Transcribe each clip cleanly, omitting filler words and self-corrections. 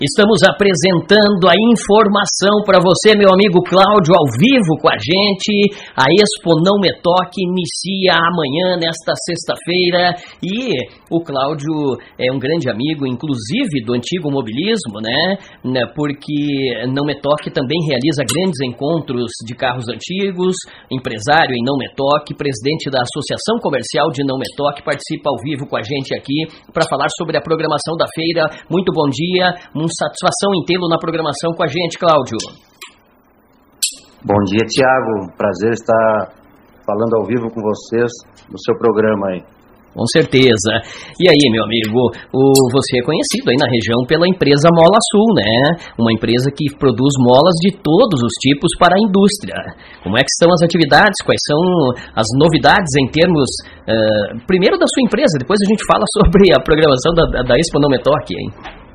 Estamos apresentando a informação para você, meu amigo Cláudio, ao vivo com a gente. A Expo Não Me Toque inicia amanhã, nesta sexta-feira, e o Cláudio é um grande amigo, inclusive do antigo mobilismo, né? Porque Não Me Toque também realiza grandes encontros de carros antigos, empresário em Não Me Toque, presidente da Associação Comercial de Não Me Toque, participa ao vivo com a gente aqui para falar sobre a programação da feira. Muito bom dia, satisfação em tê-lo na programação com a gente, Cláudio. Bom dia, Tiago. Prazer estar falando ao vivo com vocês no seu programa aí. Com certeza. E aí, meu amigo, você é conhecido aí na região pela empresa Mola Sul, né? Uma empresa que produz molas de todos os tipos para a indústria. Como é que estão as atividades? Quais são as novidades em termos, primeiro da sua empresa, depois a gente fala sobre a programação da Expo Não Me Toque, hein?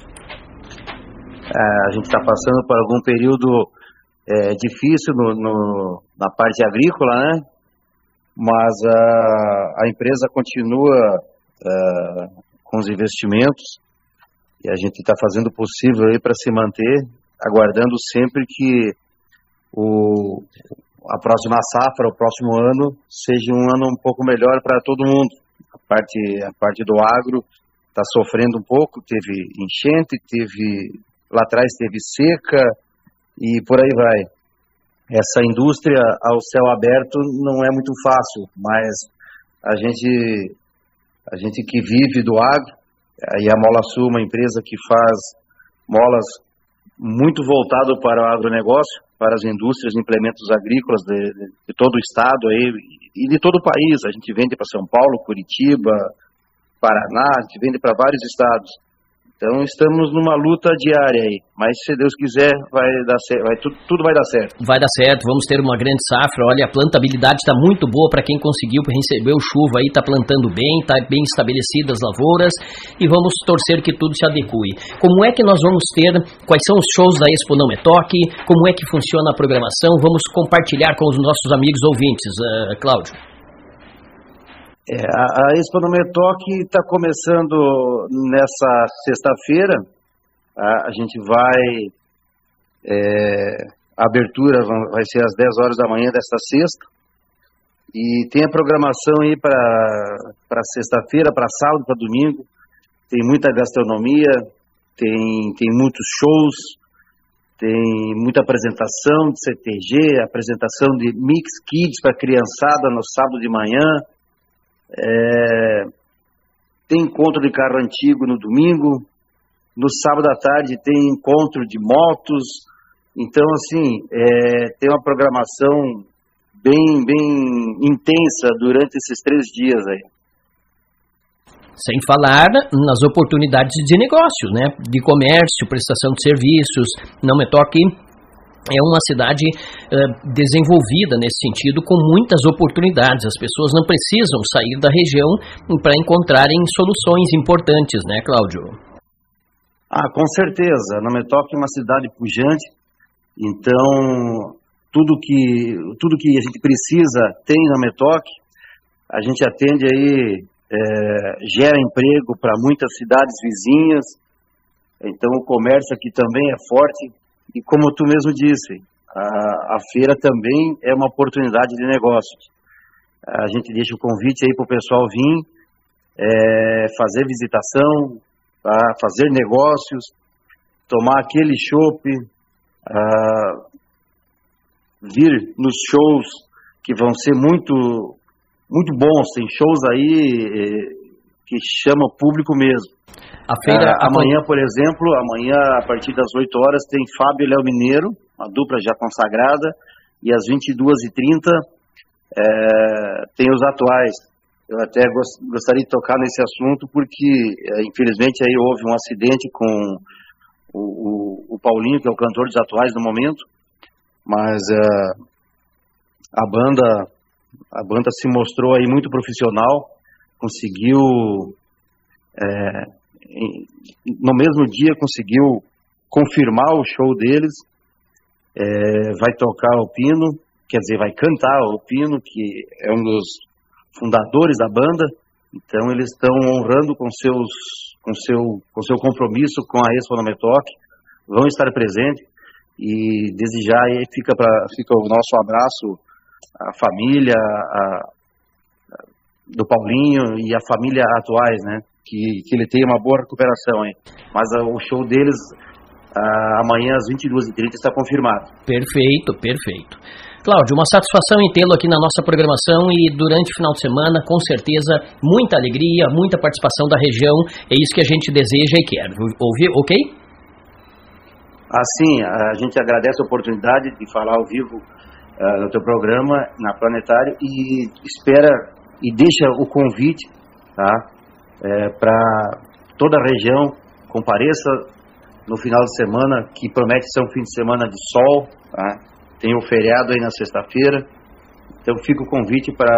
A gente está passando por algum período difícil na parte agrícola, né? Mas a empresa continua com os investimentos e a gente está fazendo o possível aí para se manter, aguardando sempre que a próxima safra, o próximo ano, seja um ano um pouco melhor para todo mundo. A parte do agro está sofrendo um pouco, teve enchente, lá atrás teve seca e por aí vai. Essa indústria ao céu aberto não é muito fácil, mas a gente que vive do agro, e a Mola Sul, uma empresa que faz molas muito voltado para o agronegócio, para as indústrias de implementos agrícolas de todo o estado aí, e de todo o país. A gente vende para São Paulo, Curitiba, Paraná, a gente vende para vários estados. Então estamos numa luta diária aí, mas se Deus quiser vai dar certo, tudo vai dar certo. Vai dar certo, vamos ter uma grande safra. Olha, a plantabilidade está muito boa para quem conseguiu receber o chuva aí, está plantando bem, está bem estabelecidas as lavouras e vamos torcer que tudo se adeque. Como é que nós vamos ter, quais são os shows da Expo Não Me Toque, como é que funciona a programação? Vamos compartilhar com os nossos amigos ouvintes, Cláudio. A Expo Não Me Toque está começando nessa sexta-feira. A gente a abertura vai ser às 10 horas da manhã desta sexta. E tem a programação aí para sexta-feira, para sábado, para domingo. Tem muita gastronomia, tem muitos shows, tem muita apresentação de CTG, apresentação de Mix Kids para criançada no sábado de manhã. Tem encontro de carro antigo no domingo, no sábado à tarde tem encontro de motos. Então assim, tem uma programação bem intensa durante esses 3 dias aí. Sem falar nas oportunidades de negócio, né? De comércio, prestação de serviços. Não Me Toque é uma cidade desenvolvida nesse sentido, com muitas oportunidades. As pessoas não precisam sair da região para encontrarem soluções importantes, né, Cláudio? Com certeza. Não Me Toque é uma cidade pujante, então tudo que a gente precisa tem Não Me Toque. A gente atende aí, gera emprego para muitas cidades vizinhas, então o comércio aqui também é forte. E como tu mesmo disse, a feira também é uma oportunidade de negócios. A gente deixa o convite aí para o pessoal vir, fazer visitação, fazer negócios, tomar aquele chopp, vir nos shows que vão ser muito, muito bons. Tem shows aí que chamam o público mesmo. A feira amanhã, por exemplo, a partir das 8 horas tem Fábio e Léo Mineiro, uma dupla já consagrada, e às 22h30 tem os atuais. Eu até gostaria de tocar nesse assunto porque, infelizmente, aí houve um acidente com o Paulinho, que é o cantor dos atuais no momento, mas a banda se mostrou aí muito profissional, conseguiu... no mesmo dia conseguiu confirmar o show deles, vai tocar o Pino, quer dizer, vai cantar o Pino, que é um dos fundadores da banda. Então eles estão honrando com seu compromisso com a Expo Não Me Toque. vão estar presentes. E desde já aí fica o nosso abraço à família do Paulinho e a família atuais, né? Que ele tenha uma boa recuperação, hein? Mas o show deles amanhã às 22h30 está confirmado. Perfeito. Cláudio, uma satisfação em tê-lo aqui na nossa programação e durante o final de semana, com certeza, muita alegria, muita participação da região, é isso que a gente deseja e quer. Ouvir, ok? Assim, a gente agradece a oportunidade de falar ao vivo no teu programa, na Planetário, e espera e deixa o convite, tá, para toda a região, compareça no final de semana, que promete ser um fim de semana de sol, tá? Tem o feriado aí na sexta-feira, então fica o convite para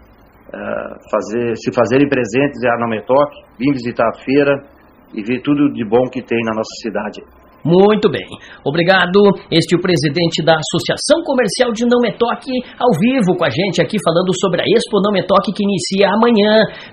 se fazerem presentes à Não-Me-Toque, vir visitar a feira e ver tudo de bom que tem na nossa cidade. Muito bem, obrigado. Este é o presidente da Associação Comercial de Não-Me-Toque, ao vivo com a gente aqui, falando sobre a Expo Não-Me-Toque, que inicia amanhã.